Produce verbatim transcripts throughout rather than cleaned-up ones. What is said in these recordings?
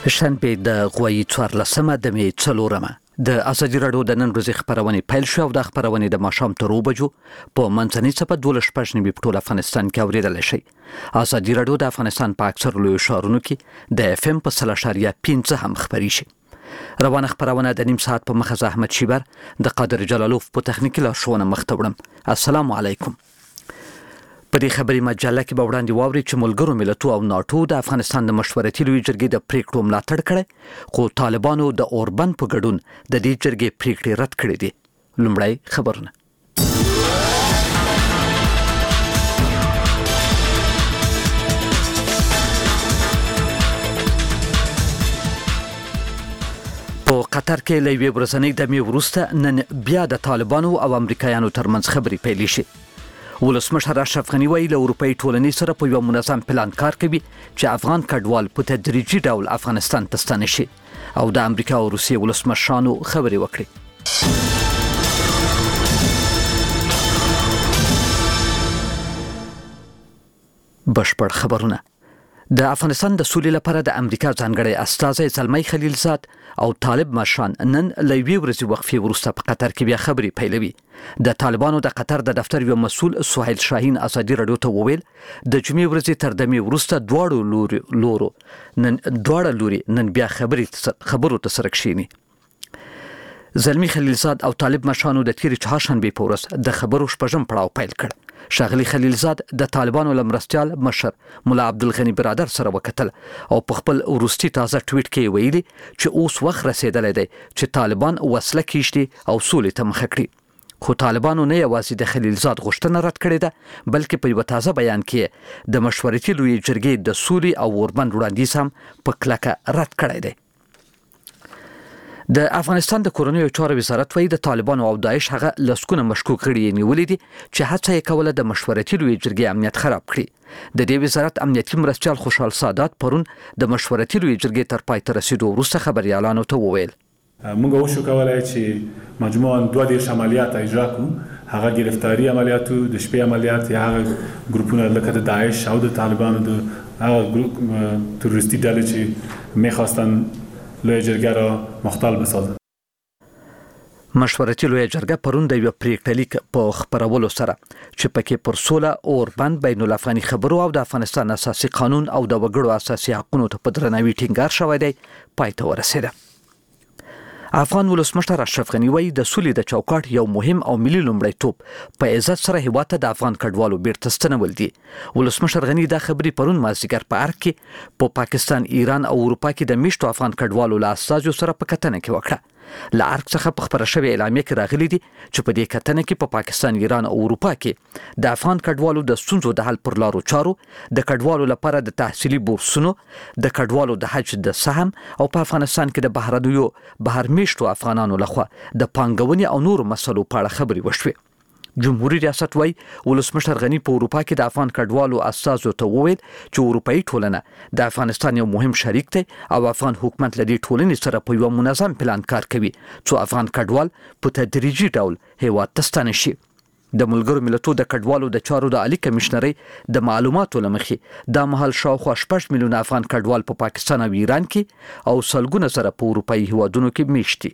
شنبه د غوي څوارلسمه د می څلورمه د ازادي راډیو د نن ورځې خبرونه پیل شو او د خبرونه د ماښام تر بجو په منځنۍ صفه دولس شپږ نیمې په ټول افغانستان کې اوریدل شي. ازادي راډیو د افغانستان په اکثر لوی ښارونو کې د اف ام په سل اشاریه پنځه هم خبري شي. روانه خبرونه د نیم ساعت په مخه احمد شیبر د قادر جلالوف په تخنیکی لارښوونه مخته وړم. السلام علیکم. په دې خبري مجله کې به وړاندې واوري چې ملګرو ملتونو او ناتو د افغانستان د مشورتي لوی جرګې د پریکړو ملاتړ کړي، خو طالبانو د اوربن په ګډون د دې جرګې پریکړې رد کړې دي. لومړی خبرونه. په قطر کې له یوې ورځنۍ دمې وروسته نن بیا د طالبانو او امریکایانو ترمنځ خبرې پیلې شي. ولسمشر اشرف غنی وایي له اروپאי ټولنې سره په یو منظم پلان کار کوي چې افغان کډوال په تدریجي ډول افغانستان ته ستانه شي او د امریکا او روسیې ولسمشرانو خبرې وکړي. بشپړ خبرونه. د افغانستان د سولې لپاره د امریکا ځانګړی استازی زلمی خلیلزاد او طالب مشران نن له یوې ورځې وقفې وروسته په قطر کې بیا خبرې پیلوي. د طالبانو د قطر د دفتر یو مسؤل سهیل شاهین ازادي راډیو ته وویل د جمعې ورځې تر دمې وروسته دواړو لوري لورو نن دواړه لوري نن بیا خبرې خبرو ته سره کښیني. زلمی خلیلزاد او طالب مشرانو د تیرې چهارشنبې په ورځ د خبرو شپږم پړاو پیل کړ. شاغلی خلیلزاد د طالبانو لمرستیال مشر مولا عبدالغنی برادر سره وکتل او په خپل ورستي تازه ټویټ کې ویلي چې اوس وخت رسیدلی دی چې طالبان وسله کیږدي او سولې ته مخه کړي. خو طالبانو نه یوازې د خلیلزاد غوښتنه رد کړې ده بلکې په یو تازه بیان کې د مشورتي لوی جرګې د سولې او اوربند وړاندیز هم په کلکه رد کړی دی. د افغانستان د کورنیو چارو وزارت وایي د طالبانو او داعش هغه لسکونه مشکوک غړي نیولې دي چې هڅه یې کوله د مشورتي لوی جرګې امنیت خراب کړي. د دې وزارت امنیتي مرستیال خوشحال سادات پرون د مشورتي لوی جرګې تر پای ته رسیدو وروسته خبريالانو ته وویل موږ وشو کولای چې مجموعاً دوه دیرش عملیات اجرا کړو، هغه گرفتاری عملیاتو د شپې عملیات یا هغه ګروپونه لکه د داعش او د طالبانو د هغه ګروپ تروریستي ډلې چې میخواستن لوی جرګه را مختل بسازه. مشورتي لوی جرګه پرون د یو پریکړه لیک په خبرولو سره چې پکې پر سوله اوربند بین الافغاني خبرو او د افغانستان اساسي قانون او د وګړو اساسي حقوقو ته په درناوي ټینګار شوی دی پای ته ورسېده. افغان ولسمشر اشرف غنی وایي د سولې د چوکاټ یو مهم او ملي لومړیتوب په عزت سره هیواد ته د افغان کډوالو بیرته ستنول دي. ولسمشر غنی دا خبرې پرون مازدیګر په ارګ کې په پاکستان، ایران او اروپا کې د میشتو افغان کډوالو له استازو سره په کتنه کې وکړه. له ارګ څخه په خبره شوې اعلامیه کې راغلي دي چې په دې کتنه کې په پاکستان، ایران او اروپا کې د افغان کډوالو د ستونزو د حل پر لارو چارو، د کډوالو لپاره د تحصیلي بورسونو، د کډوالو د حج د سهم او په افغانستان کې د بهرنیو بهرمیشتو افغانانو لخوا د پانګونې او نورو مسلو په اړه خبرې وشوې. جمهوریت ریاست وایي ولسمشر غنی په اروپا کې د افغان کډوالو استازو ته وویل چې اروپאי ټولنه د افغانستان یو مهم شریک دی او افغان حکومت له دې ټولنې سره په یو منظم پلان کار کوي چې افغان کډوال په تدریجي ډول هیواد ته ستانه شي. د ملګرو ملتونو د کډوالو د چارو د عالی کمشنري د معلوماتو لمخې د مهال شاوخوا شپږ میلیونه افغان کډوال په پاکستان او ایران کې او سلګونه سره په اروپאי هیوادونو کې میشتي.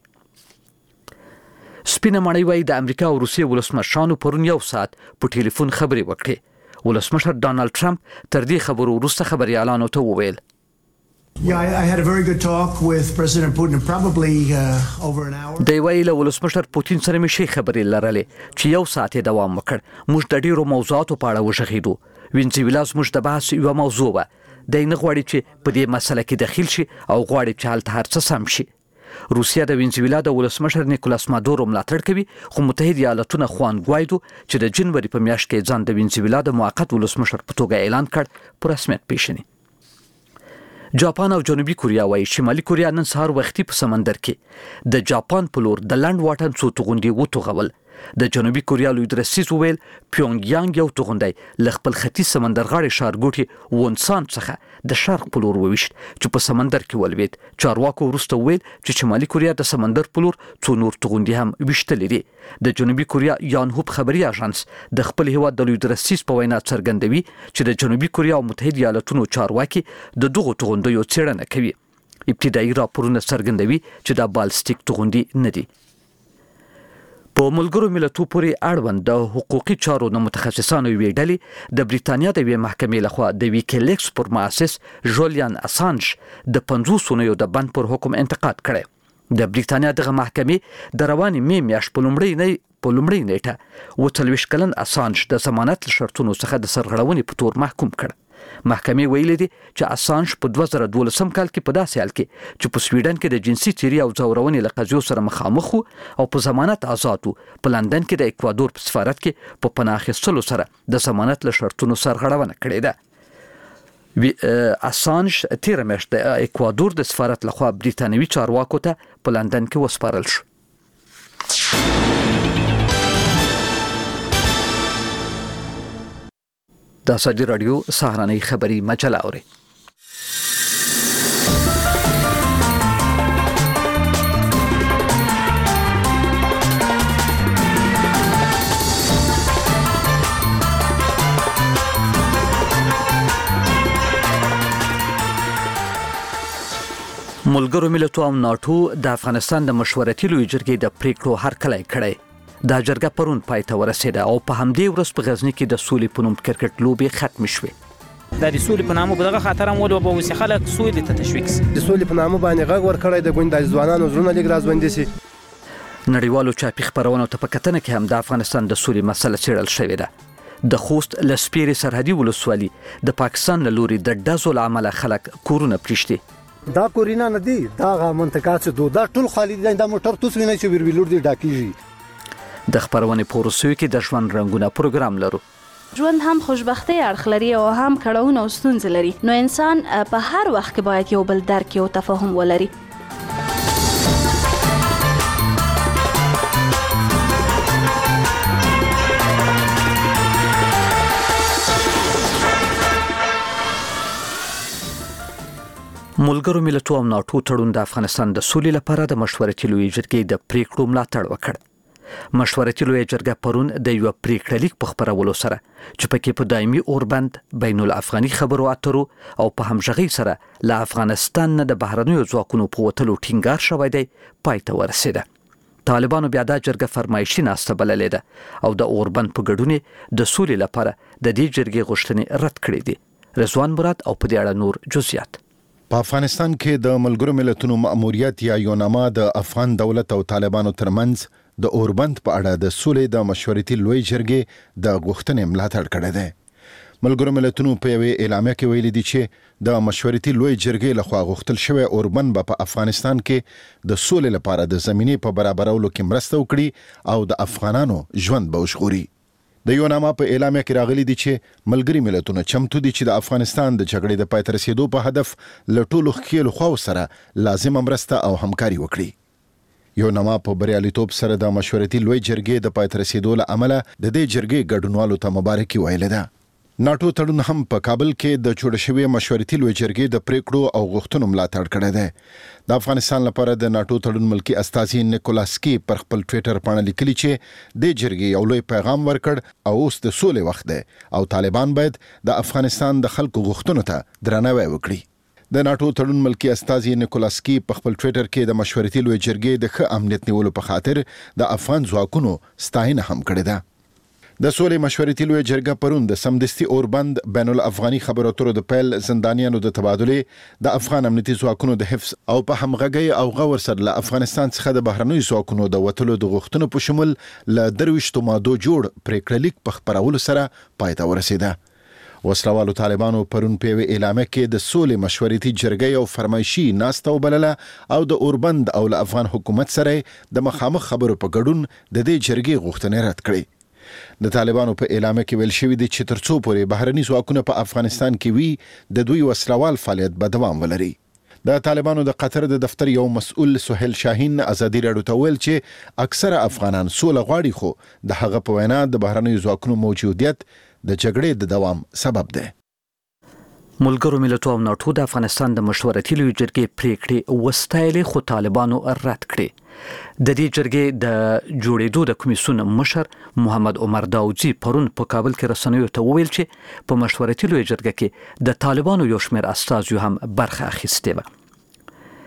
سپینه ماڼۍ وایي د امریکا او روسیې ولسمشرانو پرون یو ساعت په ټلیفون خبرې وکړې. ولسمشر ډانلډ ټرمپ تر دې خبرو وروسته خبريالانو ته وویل Yeah, I, I had a very good talk with President Putin, probably uh, over an hour. دی وایي له ولسمشر پوتین سره مې شي خبرې لرلې چې یو ساعت یې دوام وکړ. موږ د ډیرو موضوعاتو په اړه وغږېدو. وینزویلا زموږ د بحث یوه موضوع وه. دی نه غواړي چې په دې مسله کې دخیل شي او غواړي چې هلته هر څه سم شي. روسیا د وینزویلا د ولسمشر نیکولاس مادورو ملاتړ کوي، خو متحده ایالاتونه خوان ګوایدو چې د جنوري په میاشت کې ځان د وینزویلا د موقت ولسمشر په توګه اعلان کړ په رسمیت پیژني. جاپان او جنوبي کوریا وایي شمالي کوریا نن سهار وختي په سمندر کې د جاپان په لور د لنډ واټن څو توغندي وتوغول. د جنوبي کوریا لوی درسیز ویل پیونګ یانګ یو توغندی له خپل ختیځ سمندرغاړي ښارګوټي وونسان څخه د شرق په لور وویشت چې په سمندر کې ولوید. چارواکو وروسته ویل چې شمالي کوریا د سمندر په لور څو نور توغندي هم ویشتلې دي. د جنوبي کوریا یانهوب خبري اژانس د خپل هیواد د لوی درسیز په وینا څرګندوي چې د جنوبي کوریا او متحده ایالاتونو چارواکي د دغو توغندیو څېړنه کوي. ابتدایي راپورونه څرګندوي چې دا بالستیک توغندي نه دي. په ملګرو ملتونو پورې اړوند د حقوقي چارو نه متخصصانو ویې ډلې د بریتانیا د یوې محکمې لخوا د ویکیلیکس پر مؤسس جولیان اسانج د پنځوس اونیو د بند پر حکم انتقاد کړی. د بریتانیا دغه محکمې د روانې مې میاشت په لومړۍ نه په لومړۍ نیټه اووه څلوېښت کلن اسانج د ضمانت له شرطونو څخه د سرغړونې په تور محکوم کړ. محکمې ویلي دي چې اسانج په دوه زره دولسم کال کې په داسې حال کې چې په سویډن کې د جنسي تیري او ځورونې له قضیو سره مخامخ وو او په ضمانت آزاد وو، په لندن کې د اکوادور په سفارت کې په پناه اخیستلو سره د ضمانت له شرطونو سرغړونه کړې ده. اسانج تیر میاشت د اکوادور د سفارت لخوا بریتانوي چارواکو ته په لندن کې وسپارل شو. د ازادي راډیو سهارنۍ خبری مجله اوري. ملګرو ملتونو او ناتو د افغانستان د مشورتي لوی جرګې د پریکړو هرکلی کړی. دا جرګه پرون پای ته ورسېده او په همدې ورځ په غزني کې د سولې په نوم کرکټ لوبې ختم شوې. د سولې په نامه په دغه خاطر هم ولو به وسی خلک سولې ته تشویق سي. د سولې په نامه باندې غږ ورکړی د ګوند د ځوانانو زړونه لږ رازبندي سي. نړیوالو چاپی خبرونو ته په کتنه کې هم د افغانستان د سولې مسله څېړل شوې ده. د خوست لسپيري سرحدي ولسوالي د پاکستان له لوري د ډزو له امله خلک کورونه پریشتي. دا کورینا نه دي، دا منطقه څه دوه دا ټول خالي دي، دا موټر توس ویني چې ویربلور دي ډاکیږي. د خبرونې په وروستیو کې د ژوند رنګونه پروګرام لرو. ژوند هم خوشبختي اړخ لري او هم کړهونه او ستونزې لري، نو انسان په هر وخت کې باید یو بل درک او تفاهم ولري. ملګرو ملتونو او ناتو تړون د افغانستان د سولې لپاره د مشورتي لوی جرګې د پریکړو ملاتړ وکړ. مشورتي لوی جرګه پرون د یو پریکړه لیک په خبرولو سره چې پکې په دایمي اوربند بین الافغاني خبرو اترو او په همغږي سره له افغانستان نه د بهرنیو ځواکونو په وتلو ټینګار شوی دی پای ته ورسېده. طالبانو بیا دا جرګه فرمایشي ناسته بللې ده او د اوربند په ګډون د سولې لپاره د دې جرګې غوښتنې رد کړې دي. رضوان مراد او په دې اړه نور جزئیات. په افغانستان کې د ملګرو ملتونو مأموریت یا یوناما د افغان دولت او طالبانو ترمنځ د اوربند په اړه د سولې د مشورتي لوی جرګې د غوښتنې ملاتړ کړی دی. ملګرو ملتونو په یوې اعلامیه کې ویلي دي چې د مشورتي لوی جرګې لخوا غوښتل شوی اوربند به په افغانستان کې د سولې لپاره د زمینې په برابرولو کې مرسته وکړي او د افغانانو ژوند به وژغوري. د یوناما په اعلامیه کې راغلي دي چې ملګري ملتونه چمتو دي چې د افغانستان د جګړې د پای ته رسیدو په هدف له ټولو ښکېلو خواو سره لازمه مرسته او همکاري وکړي. یوناما په بریالیتوب سره د مشورتي لوی جرګې د پای ته رسیدو له امله د دې جرګې ګډونوالو ته مبارکي ویلې ده. ناتو تړون هم په کابل کې د جوړ شوی مشورتي لوی جرګې د پریکړو او غوښتنو ملاتړ کړی دی. د افغانستان لپاره د ناتو تړون ملکی استازي نیکولاسکی پر خپل ټوئیټر باندې لیکلي چې د جرګې یو لوی پیغام ورکړ او اوس د سولې وخت دی او طالبان باید د افغانستان د خلکو غوښتنو ته درناوی وکړي. د ناتو تړون ملکی استازي نیکولاسکی په خپل ټوئیټر کې د مشورتي لوی جرګې د ښه امنیت نیولو په خاطر د افغان ځواکونو ستاینه هم کړې ده. د سولې مشورتي لوی جرګه پرون د سمدستي اوربند بین الافغاني خبرو اترو د پیل زندانیانو د تبادله د افغان امنیتي ځواکونو د حفظ او په همغږي او غور سره له افغانستان څخه د بهرنیو ځواکونو د وتلو د غوښتنو په شمول له درويشتو مادو جوړ پریکړه لیک په خبرولو سره پای ته ورسېده. وسلوالو طالبانو پرون په یوه اعلامیه کې د سولې مشورتي جرګې او فرمایشي ناسته وبلله او د اوربند او له افغان حکومت سره د مخامخ خبرو په ګډون د دې جرګې غوښتنې رد کړې. د طالبانو په اعلامیه کې ویل شوی دی چې ترڅو پورې بهرني ځواکونه په افغانستان کې وي د دوی وسلوال فعالیت به دوام ولري. د طالبانو د قطر د دفتر یو مسؤل سهیل شاهین ازادي راډیو ته ویل چې اکثره افغانان سوله غواړي خو د هغه په وینا د بهرنیو ځواکونو موجودیت د جګړې د دوام سبب ده. ملګرو ملتونو او ناتو د افغانستان د مشورتي لوی جرګې پریکړې وستایلې خو طالبانو رد کړې. د دې جرګې د جوړېدو د کمیسیون مشر محمد عمر داودزي پرون په کابل کې رسنیو ته وویل چې په مشورتي لوی جرګه کې د طالبانو یو شمېر استازیو هم برخه اخیستې وه.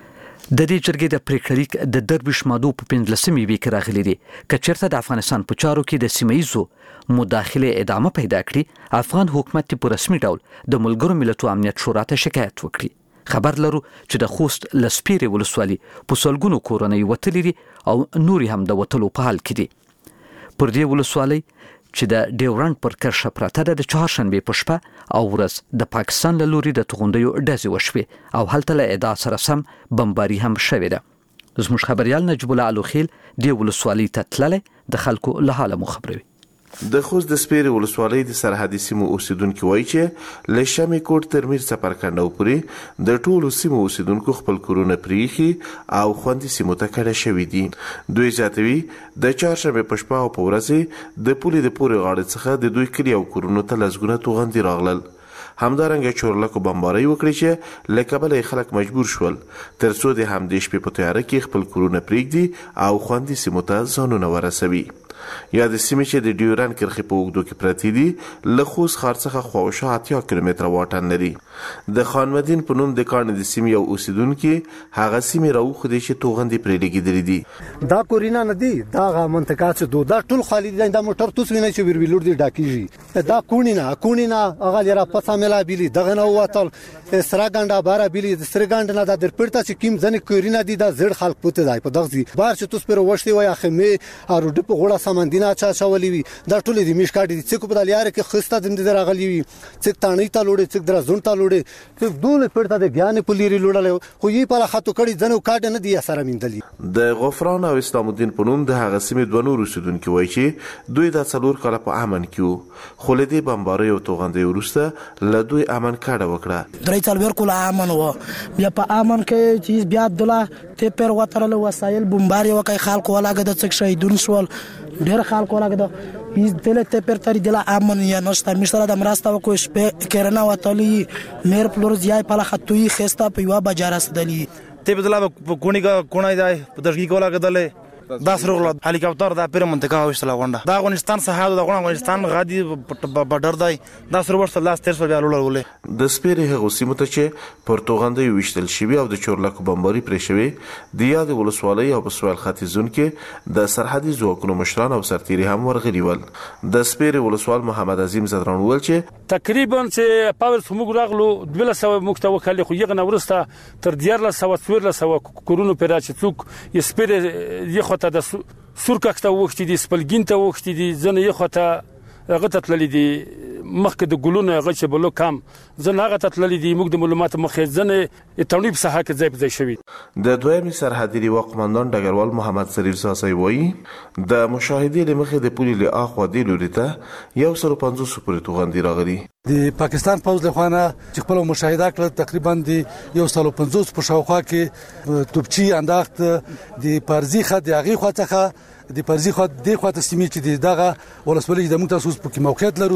د دې جرګې د پریکړه لیک د درویش مادو په پنځلسمې ویک راغلي دي کچرته د افغانستان په چارو کې د سیمایزو مداخله ادامه پیدا کړي افغان حکومت په رسمي ډول د ملګرو ملتونو امنیت شورا ته شکایت وکړي خبر لرو چې د خوست لسپيري ولسوالي په سلګونو کورنۍ وتلې دي او نوري هم د وتلو په حال کې دي پر دې ولسوالي چې د ډیورنډ پر کرښه پراته ده د چهارشنبه په شپه او ورځ د پاکستان له لوري د توغندیو ډزې وشوې او هلته له ادعا سره سم بمباري هم شوې ده زموږ خبريال نجیب الله الوخیل د ولسوالۍ ته تللی د خلکو له حاله مو خبروي د خوست د سپیري ولسوالۍ د سرحدي سیمو اوسیدونکو وایي چې له شمې کوټ تر میر څپرکنډو پورې د ټولو سیمو اوسیدونکو خپل کورونه پریخي او خوندي سیمو ته کډه شوي دي دوی زیاتوي د چهارشنبه په شپه او په ورځ د پولې د پورې غاړې څخه د دوی کلي او کورونو ته لسګونه توغندي راغلل همدارنګه چورلکو بمباري وکړي چې له کبله خلک مجبور شول ترڅو د همدې شپې په تیاره کې خپل کورونه پریږدي او خوندي سیمو ته ځانونه ورسوي یا د سیمې چې د ډیورنډ کرښې په اوږدو کې پرتې دي له خوست ښار څخه خواوشا اتیا کیلومتره واټن لري د خان مدین په نوم د کاڼې د سیمې یو اوسیدونکي هغه سیمې راوښودې چې توغندي پرې لګېدلې دي دا کورینا نه دي دا هغه منطقه چې دو دا ټول خالي دي دا موټر توس ویني چې بیربلور دي ډاکیږي دا کونینا کونینا هغه لرا پڅا ملا بیلی دغه نو واتل سرا ګنډا بارا بیلی د سر ګنډ نه د پرتا چې کیم ځنه کورینا دي دا زړ خلک پته دی په دغه بار چې توس پر وشتي وای اخمه ارو د په غوړه سمندینا چا چولې وي دا ټولې د میشکاټي دي چې په دلیاره کې خسته دم دي راغلي وي چې تانې ته لوړې چې درا زون ته لوړې چې دوله پړتا د ګیان په لري لوړل خو یې په خاطر کړي ځنو کاټ نه دی سره میندلې د غفران او اسلام الدین په نوم د هغه سیمې دوه نور اوسیدونکو وایي چې دوی د څلور کاله په امن کې خو له دې بمباري او توغندي ورسته له دوی امن کاډه وکړه درې څلور کاله امن و بیا په امن کې چې بیا عبدالله ته پر وترل وسایل بمباري وکای خلکو ولاګه د څک شهیدون شول ډېر خلکو ولاګه د پیس دله ته پر تر دله امن یا نشته مشره د مرسته وکو شپه کرنا وتلی مېر پلور ځای په لختوي خسته په یو بازار سدلی ته بدلا کونی کا کونای دی په دغه کولا کدل دا سرغله هلیکاپټر دا پیر منطقه وشتله غونډه دا افغانستان سهاد د افغانستان غادي بډر دی دا سر ورسته لاس تر سو بیالول ولې د سپیري هغه سیمه ته چې پرتګاندي وشتل شوی او د چورلکو بمباري پرې شوی د یاد ولسوالۍ او په سوال ختیځون کې د سرحدي ځواکونو مشران او سرتیري هم ورغلي ول د سپیري ولسوال محمد عظیم زدران ول چې تقریبا چې پاور سموږ راغلو دوله سو مکتوب کلی خو یغه نورسته تر دیار له سو څور له سو کورونو پر چې څوک یې سپیري یې خو ته د سورکښته وختي دي سپلګین ته وختي دي ځنه یې خو ته هغه تتللی دي مخکې د ګلونو هغه چې بلو کم ځنه هغه تتللی دي موږ د معلومات مخې ځنه تونیب صحه کې ځای په ځای شوی د دویمې سرحدي لواء قماندان ډګروال محمد سریر ساسي وایي د مشاهدې لمخې د پولې له اخوا دی لوري ته یو سل پنځوس پورې توغندي راغلي د پاکستان پوز له خوانه چې خپل مشاهده کړ تقریبا د یو سل پنځوس په شاوخوا کې توپچی انداخت د پارزي خد هغه خوا څخه د پرزي خو د خو ته سیمې چې دغه ولسوالۍ د موږ تاسو په موقعیت لرو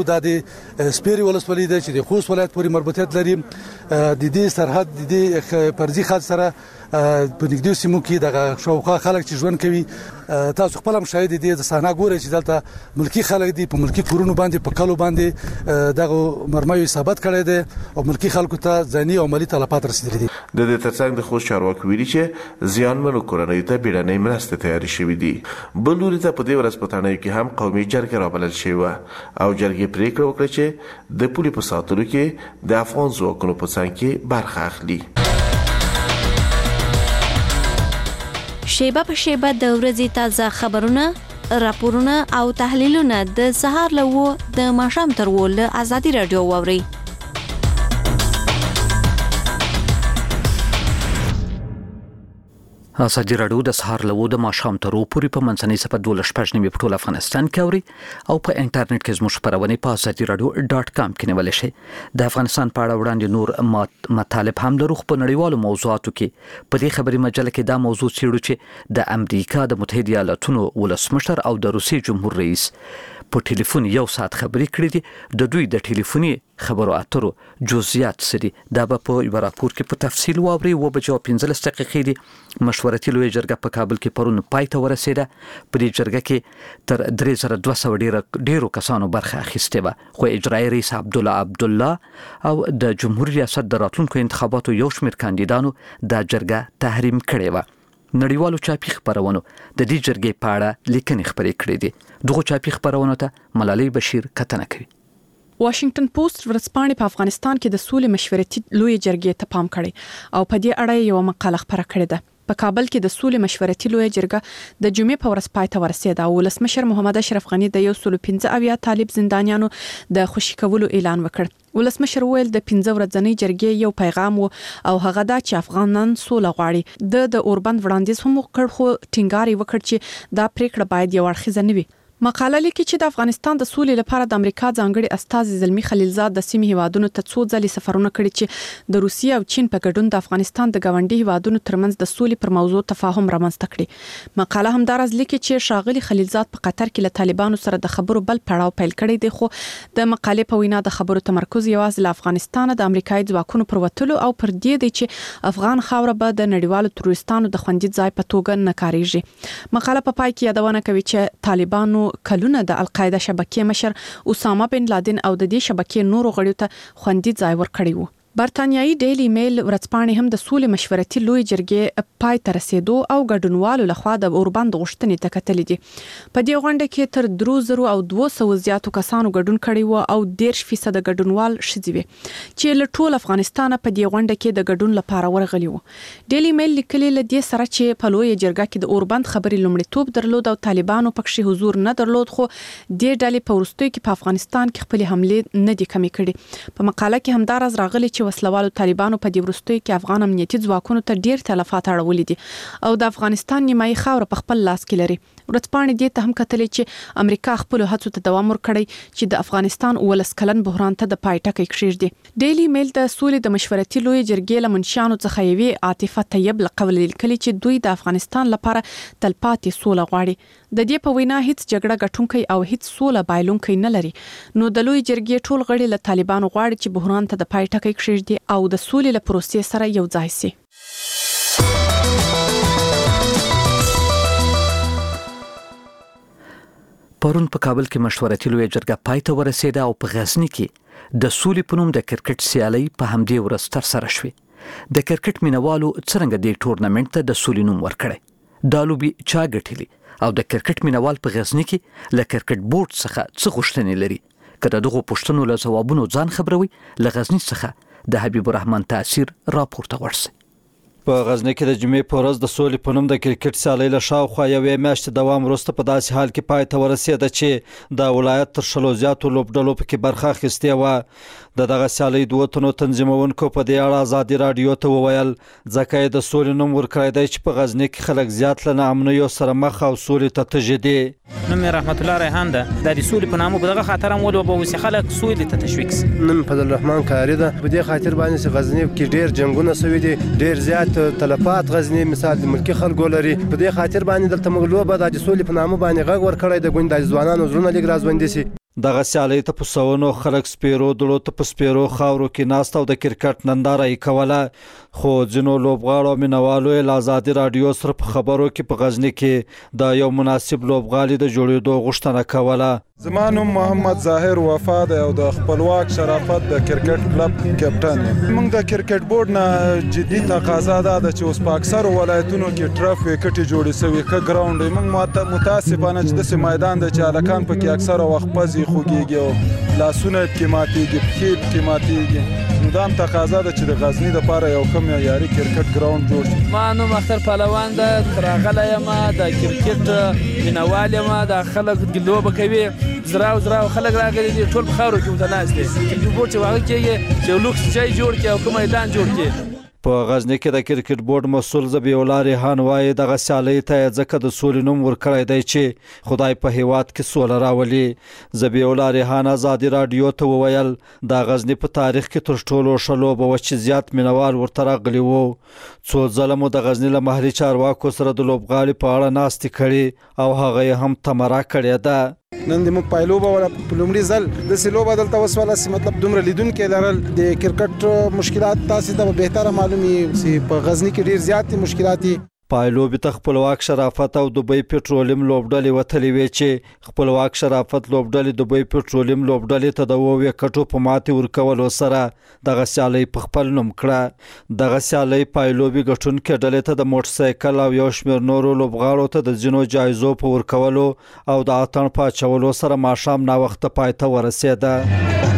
د سپيري ولسوالۍ د چې د خوست ولایت پورې مربوطیت لري د دې سرحد د دې پرزي خط سره په دې سیمو کې د شاوخوا خلک چې ژوند کوي تاسو خپل مشاهده دي د صحنه ګوري چې دلته ملکی خلک دي په ملکی کورونو باندې په کلو باندې دغه مرمایو ثابت کړي دي او ملکی خلکو ته ځاني او مالی تلفات رسیدلي دي د دې ترڅنګ د خوست چارواکي ویلي چې زیانمنو کورنۍ ته بیړنۍ مرستې تیاری شوې دي بل لوري ته په دې ورځ په تڼیو کې هم قومي جرګه رابلل شوې وه او جرګې پریکړه وکړه چې د پولې په ساتلو کې د افغان ځواکونو په څنګ کې برخه اخلي شیبه په شیبه د ورځې تازه خبرونه راپورونه او تحلیلونه د سهار له و د ماښام تر و له ازادي رادیو واورئ ازادي رادیو د سهار له و د ماښام تر و پورې په منځنۍ صفه دولس شپږ نیمې په ټول افغانستان کې اوري او په انټرنیټ کې زموږ خبرونه په ازادي رادیو ډاټ کام کې نیول شي د افغانستان په اړه وړاندې نور مطالب هم لرو په نړیوالو موضوعاتو کې په دې خبري مجله کې دا موضوع څیړو چې د امریکا د متحده ایالاتونو ولسمشر او د روسي جمهور رئیس په ټلیفون یو ساعت خبرې کړې دي. د دوی د ټلیفوني خبرو اترو جزئیات سری دا به په یو راپور کې په تفصیل واوري. و به جو پنځلس دقیقې دي مشورتي لوی جرګه په کابل کې پرون پای ته ورسېده. په دې جرګه کې تر درې زره دوه سوه ډیرو ډیرو کسانو برخه اخیستې وه، خو اجرایي رئیس عبدالله عبدالله او د جمهوریت ریاست د راتلونکو انتخاباتو یو شمېر کاندیدانو دا جرګه تحریم کړې وه. نړیوالو چاپي خبرونو د دې جرګې په اړه لیکنې خپرې کړې دي. دغه چاپي خبرونو ته ملالۍ بشیر کتنه کوي. واشنگټن پوسټ ورځپاڼې په افغانستان کې د سولې مشورتي لوی جرګې ته پام کړی او په دې اړه یو مقاله خپره کړې ده. په کابل کې د سولې مشورتي لوی جرګه د جمعې په ورځ پای ته ورسېده او ولسمشر محمد اشرف غني د یو سل پنځه اویا طالب زندانیانو د خوشي کولو اعلان وکړ. ولسمشر ویل د پنځه ورځنۍ جرګې یو پیغام و او هغه دا چې افغانان سوله غواړي. د د اوربند وړاندیز هم وکړ خو ټینګار یې وکړ چې دا پریکړه باید یو اړخیزه نه وي. مقاله لیکي چې د افغانستان د سولې لپاره د امریکا ځانګړي استازي زلمی خلیلزاد د سیمې هیوادونو ته څو ځلې سفرونه کړي چې د روسیې او چین په ګډون د افغانستان د ګاونډي هیوادونو ترمنځ د سولې پر موضوع تفاهم رامنځته کړي. مقاله هم دا راز لیکي چې شاغلي خلیلزاد په قطر کې له طالبانو سره د خبرو بل پړاو پیل کړی دی، خو د مقالې په وینا د خبرو تمرکز یوازې له افغانستان د امریکایي ځواکونو پر وتلو او پر دې دی چې افغان خاوره به د نړیوالو تروریستانو د خوندي ځای په توګه نه کاریږي. مقاله په پای کې یادونه کوي چې طالبانو کلونه د القاعده شبکې مشر اسامه بن لادن او د دې شبکې نورو غړیو ته خوندي ځای ورکړی وو. برتانیایی ډیلی میل ورځپاڼې هم د سولې مشورتي لوی جرګې پای ته رسیدو او ګډونوالو لخوا د اوربند غوښتنې ته کتلې دي. په دې غونډه کې تر درو زرو او دوه سوه زیاتو کسانو ګډون کړی وو او دېرش فیصد ګډونوال ښځې وې چې له ټول افغانستان په دې غونډه کې د ګډون لپاره ورغلي وو. ډیلی میل لیکلي له دې سره چې په لوی جرګه کې د اوربند خبرې لومړیتوب درلود او طالبانو پکې حضور نه درلود، خو دې ډلې په وروستیو کې په افغانستان کې خپل حملې نه دي کمې کړې. په مقاله کې هم دا راز راغلی چې وسلوالو طالبانو په دې وروستیو کې افغان امنیتي ځواکونو ته ډیر تلفات اړولي دي او د افغانستان نیمایي خاوره په خپل لاس کې لري. ورځپاڼې دې ته هم کتلې چې امریکا خپل هڅو ته دوام ورکړي چې د افغانستان ولس کلن بحران ته د پای ټکی کېږدي. ډیلی میل د سولې د مشورتي لوی جرګې له منشیانو څخه یوې عاطفه طیب له قول لیکلي چې دوی د افغانستان لپاره تلپاتې سوله غواړي. د دې په وینا هیڅ جګړه ګټونکی او هیڅ سوله بایلونکی نه لري. نو د لوی جرګې ټول غړي له طالبانو غواړي چې بحران ته د پای ټکی کېږدي او د سولې له پروسې سره یو ځای شي. پرون په کابل کې مشورتي لوی جرګه پای ته ورسېده او په غزني کې د سولې په نوم د کرکټ سیالي په همدې ورځ ترسره شوې. د کرکټ مینوالو څرنګه د ټورنمنت ته د سولې نوم ورکړی؟ دا لوبي چا ګټلي او د کرکټ مینوال په غزني کې له کرکټ بورډ څخه څه غوښتنې لري؟ کله دغه پوښتنو له ځوابونو ځان خبروي. له غزني څخه د حبیب الرحمن تاثیر راپورته ورسي. په غزني کې د جمعې په ورځ د سولې په نوم د کرکټ سیالۍ له شاوخوا یوې میاشتې دوام وروسته په داسې حال کې پای ته ورسېده چې د ولایت تر شلو زیاتو لوبډلو پکې برخه اخیستې وه. د دغه سیالۍ دوه تنو تنظیمونکو په دې اړه ازادي راډیو ته وویل ځکه یې د سولې نوم ورکړی دی چې په غزني کې خلک زیات له ناامنیو سره مخ او سولې ته تږي دي. نوم یې رحمت الله ریحان ده. د دې سولې په نامه په دغه خاطر هم ولوبه خلک سولې ته تشویق سي. نوم فضل الرحمن کاری ده. په دې خاطر باندې چې غزني کې ډېر جنگونه شوي دي، ډېر زیات تلفات غزني مثال د ملکی خلکو لري. په دې خاطر باندې دلته موږ لوبه د سولې په نامه باندې غږ ورکړی د ګوند د ځوانانو زړونه لږ راځوندي سي. دغه سیالۍ ته په سوونو خلک سپیرو دلو ته په سپیرو خاورو کې ناست او د کرکټ ننداره یې کوله، خو ځینو لوبغاړو او مینوالو یې له ازادي راډیو سره په خبرو کې په غزني کې د یو مناسب لوبغالي د جوړېدو غوښتنه کوله. زما نوم محمد ظاهر وفا دی او د خپلواک شرافت د کرکټ کلب کپټن یم. موږ د کرکټ بورډ نه جدي تقاضا ده چې اوس په اکثرو ولایتونو کې ټرف وکټې جوړې شوي که ګراوند وي. موږ متاسفانه چې داسې میدان دی چې هلکان پکې اکثره وخت پزې خوږېږي او لاسونه یې پکې ماتېږي، پښې یې پکې ماتېږي. نو دا هم تقاضا ده چې د غزني دپاره یو ښه معیاري کرکټ ګراوند جوړ شي. ما نوم اختر پهلوان ده، راغلی یم د کرکټ مینوال یم. دا خلک لوبه کوي، زراو زراو خلک راغلي دي، ټول په خاورو کې متناست دي. کرکټ بورډ چې هغه کېږي چې یو لوکس ځای جوړ کړي او کوم میدان جوړ کړي. په غزني کې د کرکټ بورډ مسؤل ذبیح الله ریحان وایي دغه سیالۍ ته یې ځکه د سولې نوم ورکړی دی چې خدای په هیواد کې سوله راولي. ذبیح الله ریحان ازادي راډیو ته وویل د غزني په تاریخ کې تر ټولو ښه لوبه وه چې زیات مینوال ورته راغلي وو. څو ځله مو د غزني له محلي چارواکو سره د لوبغالي په اړه ناستې کړي او هغه یې هم تمره کړې ده. نن د موږ پایلوبه ولا پلومړي ځل د سلوبه دلته وسواله سي مطلب دومره لیدونکو لرل د کرکټ مشکلات تاسو ته به معلومي سي په غزني کې ډیر زیات مشکلات دي. پایلوبي ته خپلواک شرافت او دوبۍ پټرولیم لوبډلې وتلې وې چې خپلواک شرافت لوبډلې دوبۍ پټرولیم لوبډلې ته د ووې کټو په ماتې ورکولو سره دغه سیالۍ په خپل نوم کړه. دغه سیالۍ پایلوبي ګټونکې ډلې ته د موټر سایکل او یو شمېر نورو لوبغاړو ته د ځینو جایزو په ورکولو او د اتڼ په اچولو سره ماښام ناوخته پای ته ورسېده.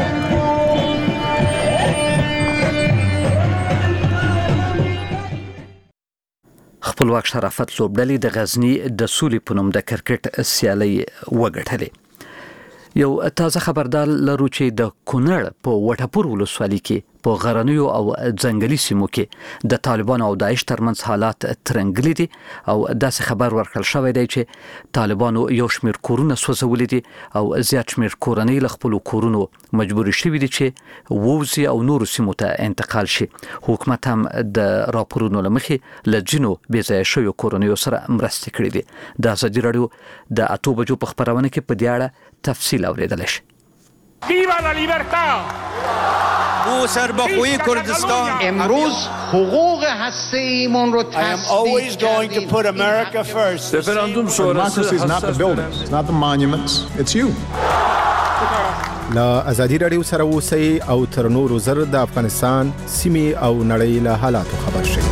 خپلواک شرافت لوبډلې د غزنی د سولې په نوم د کرکټ سیالۍ وګټلې. یو تازه خبردار لرو چې د کونړ په وټپور ولسوالۍ کې په غرنیو او ځنګلي سیمو کې د طالبانو او داعش ترمنځ حالات ترنګلي دي او داسې خبر ورکړل شوی دی چې طالبانو یو شمېر کورونه سوځولي دي او زیات شمېر کورنۍ له خپلو کورونو مجبوري شوي دي چې ووځي او نورو سیمو ته انتقال شي. حکومت هم د راپورونو له مخې له ځینو بې ځایه شویو کورنیو سره مرستې کړې دي. د ازادي راډیو د اتو بجو په خپرونه کې په دې اړه تفصیل اوریدلی شئ. Viva la libertad! او سربخوی کردستان امروز حقوق هسته‌ایمون رو تصدیق I am always going to put America first. Referendum democracy is not the buildings, it's not the monuments, it's you. لا ازادي راډیو سره اوسئ او تر نورو زر د افغانستان سیمې او نړۍ له حالاتو خبر شئ.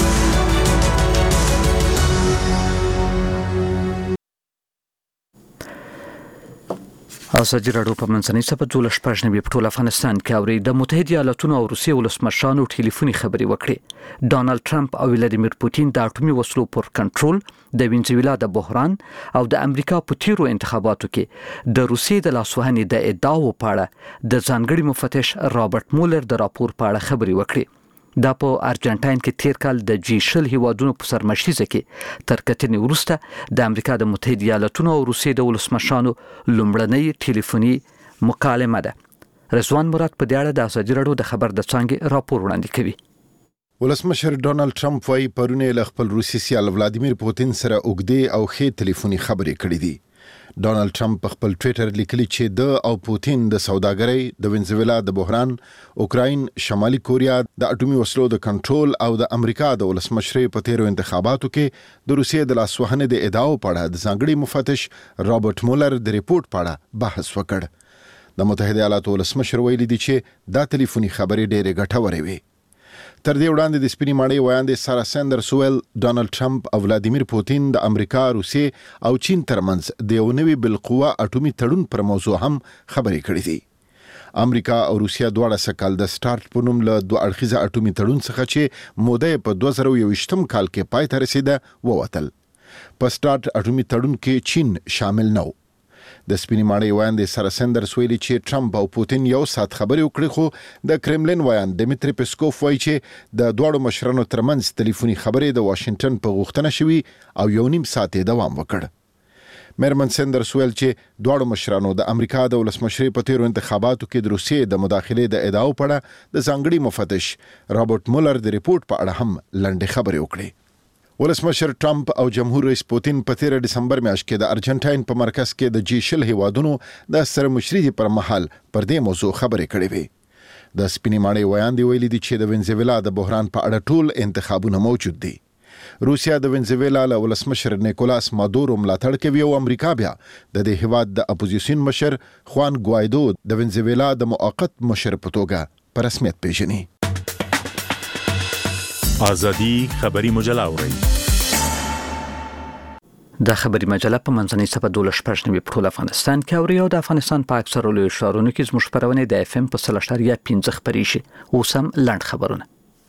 ازادي راډیو په منځنۍ سپه دولس شپږ نوي په ټول افغانستان کې اوري د متحده ایالاتونو او روسیې ولسمشرانو ټلیفوني خبري وکړي. ډانلډ ټرمپ او ولادیمیر پوتین د اټومي وسلو پر کنټرول د وینزویلا د بحران او د امریکا په تیرو انتخاباتو کې د روسیې د لاسوهنې د ادعاو په اړه د ځانګړي مفتش رابرټ مولر د راپور په اړه خبري وکړي. دا په ارجنټاین کې تیر کال د جی شل هیوادونو په سرمشیزه کې تر کتنې وروسته د امریکا د متحده ایالاتونو او روسیې د ولسمشرانو لومړنۍ ټلیفوني مکالمه ده. رضوان مراد په دې اړه د ازادي راډیو د خبر د څانګې راپور وړاندې کوي. ولسمشر ډانلډ ټرمپ وايي پرونه له خپل روسي سیال ولادیمیر پوتین سره اوږدې او ښې ټلیفوني خبرې کړې دي. ډانلډ ټرمپ په خپل ټوئیټر لیکلي چې د او پوتین د سوداګرۍ د وینزویلا د بحران، اوکراین، شمالي کوریا د اټومي وسلو د کنټرول او د امریکا د ولسمشرۍ په تیرو انتخاباتو کې د روسیې د لاسوهنې د ادعاو په اړه د ځانګړي مفتش رابرټ مولر د ریپورت په اړه بحث وکړ. د متحده ایالاتو ولسمشر ویلي دي چې دا ټلیفوني خبرې ډېرې ګټورې وي. تر دې وړاندې د سپینې ماڼۍ ویاندې سارا ساندرز ویل ډانلډ ټرمپ او ولادیمیر پوتین د امریکا، روسیې او چین ترمنځ د یو نوي بالقوه اټومي تړون پر موضوع هم خبرې کړې دي. امریکا او روسیا دواړه سکهال د سٹارټ په نوم له دوه اړخیزه اټومي تړون څخه چې موده په دوه زره یوویشتم کال کې پای ته رسیده ووتل. په سٹارټ اټومي تړون کې چین شامل نه و. د سپینې ماڼۍ ویاندې سارا ساندرز ویلي چې ټرمپ او پوتین یو ساعت خبرې وکړې، خو د کرملین ویاند ډیمیټری پیسکوف وایي چې د دواړو مشرانو ترمنځ ټلیفوني خبرې د واشنگټن په غوښتنه شوي او یو نیم ساعت دوام وکړ. میرمن ساندرز ویل چې دواړو مشرانو د امریکا د ولسمشرۍ په تیرو انتخاباتو کې د روسیې د مداخلې د ادعاو په اړه د ځانګړي مفتش رابرټ مولر د ریپورت په اړه هم لنډې خبرې وکړې. ولسمشر ټرمپ او جمهور رئیس پوتین په تیر دسمبر میاشت کې د ارجنټاین په مرکز کې د جی شل هیوادونو د سرمشري پر مهال پر دې موضوع خبرې کړې وې. د سپینې ماڼۍ ویاندې ویلي دي چې د وینزویلا د بحران په اړه ټول انتخابونه موجود دي. روسیا د وینزویلا له ولسمشر نیکولاس مادورو ملاتړ کوي او امریکا بیا د دې هیواد د اپوزیسیون مشر خوان ګوایدو د وینزویلا د موقت مشر په توګه په رسمیت پیژني. ازادي خبري مجله اوري. د خبري مجله په منځنۍ سپه دولس شپږ نوي په ټول افغانستان کې اوري او د افغانستان په اکثرو لویو ښارونو کې زموږ خپرونې د اف ام په سل اشاریه پنځه خپرې شي. اوس هم لنډ خبرونه.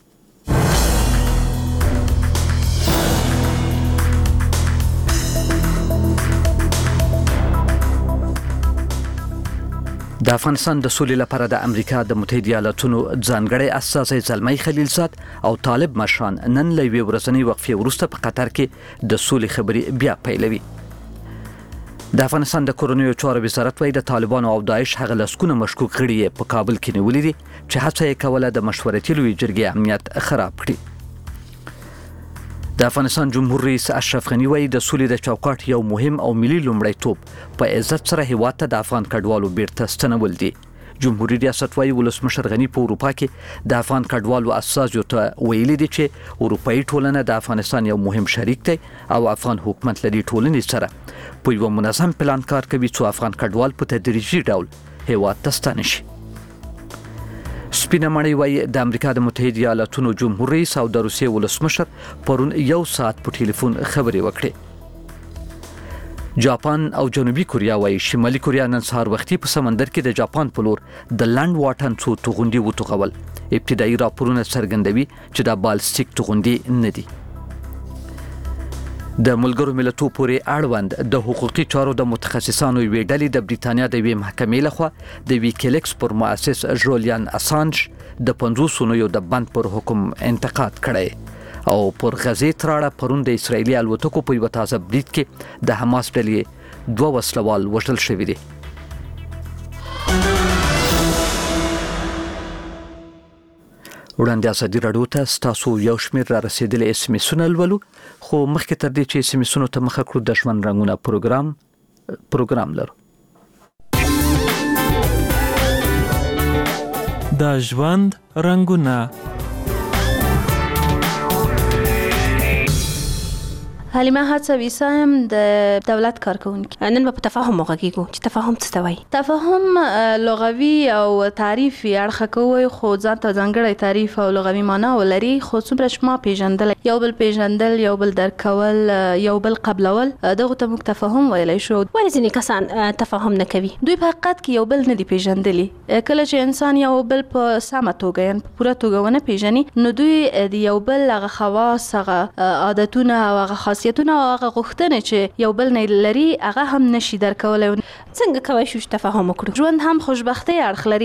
د افغانستان د سولې لپاره د امریکا د متحده ایالاتونو ځانګړي استازی زلمی خلیلزاد او طالب مشران نن له یوې ورځنۍ وقفې وروسته په قطر کې د سولې خبرې بیا پیلوي. د افغانستان د کورنیو چارو وزارت وايي د طالبانو او داعش هغه لسکونه مشکوک غړي په کابل کې نیولي دي چې هڅه یې کوله د مشورتي لویې جرګې امنیت خراب کړي. د افغانستان جمهور رئیس اشرف غنی وایي د سولې د چوکاټ یو مهم او ملي لومړیتوب په عزت سره هیواد ته د افغان کډوالو بیرته ستنول دي. جمهوریت ریاست وایي ولسمشر غنی په اروپا کې د افغان کډوالو استازو ته ویلي دي چې اروپאי ټولنه د افغانستان یو مهم شریک دی او افغان حکومت لري ټولنې سره په یو منظم پلان کار کوي چې افغان کډوال په تدریجي ډول هیواد ته ستانه شي. سپینه مړی وایي د امریکا د متحده ایالاتونو جمهور رئیس او د روسیې ولسمشر پرون یو ساعت په ټلیفون خبرې وکړې. جاپان او جنوبي کوریا وایي شمالي کوریا نن سهار وختي په سمندر کې د جاپان په لور د لنډ واټن څو توغندي وټوغول. ابتدایي راپورونه څرګندوي چې د بالستیک توغندي نه دي. د ملګرو ملتونو پورې اړوند د حقوقي چارو د متخصصانو یوې ډلې د بریتانیا د یوې محکمې لخوا د ویکیلیکس پر مؤسس جولیان اسانج د پنځوس سونیو د بند پر حکم انتقاد کړی او پر غزې تراړه پرون د اسرایلی الوتکو په یو تازه برید کې د حماس ډلې دوه وسلوال وژل شوي دي. وړاندې ازادي راډیو ته ستاسو یو شمېر را رسېدلي اس ام اسونه لولو، خو مخکې تر دې چې اس ام اسونو ته مخه کړو د ژوند رنګونه پروګرام پروګرام لرو. د ژوند رنګونه. حلیمه هڅوي سایم د دولت کارکونکي. نن په تفاهم وغږیږو چې تفاهم څه ته وایي. تفاهم لغوي او تعریفي اړخ کوي، خو ځان ته ځانګړی تعریف او لغوي معنا ولري، خو څومره شما پیژندل، یو بل پیژندل، یو بل درک کول، یو بل قبلول، دغه ته موږ تفاهم ویلی شو. ولې ځینې کسان تفاهم نه کوي؟ دوی په حقیقت کې یو بل نه دي پیژندلي. کله چې انسان یو بل په سمه توګه یعنې په پوره توګه ونه پیژني، نو دوی د یو بل هغه خواص، هغه عادتونه او هغه خاصیتونه او هغه غوښتنې چې یو بل نه لري هغه هم نشي درک کولی. څنګه کولی شو چې تفاهم وکړو؟ ژوند هم خوشبختۍ اړخ لري.